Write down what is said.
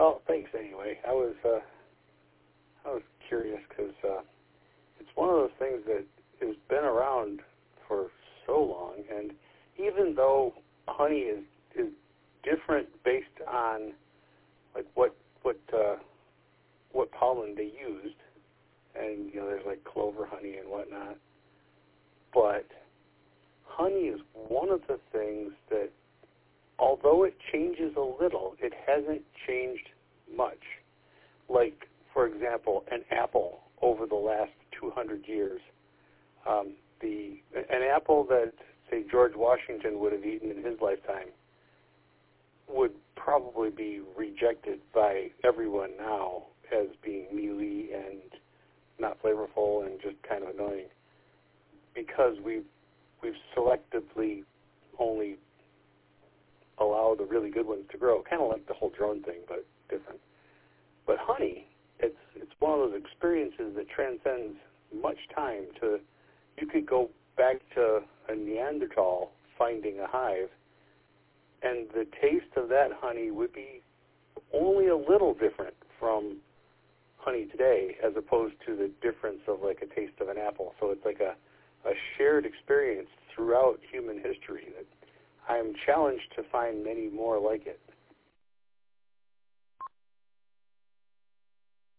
Well, thanks anyway. I was curious because it's one of those things that has been around for so long, and even though honey is different based on like what pollen they used, and there's like clover honey and whatnot, but honey is one of the things that, although it changes a little, it hasn't changed much. Like, for example, an apple over the last 200 years. An apple that, say, George Washington would have eaten in his lifetime would probably be rejected by everyone now as being mealy and not flavorful and just kind of annoying, because we've selectively only allow the really good ones to grow, kind of like the whole drone thing, but different. But honey, it's one of those experiences that transcends much time. You could go back to a Neanderthal finding a hive, and the taste of that honey would be only a little different from honey today, as opposed to the difference of like a taste of an apple. So it's like a shared experience throughout human history that I'm challenged to find many more like it.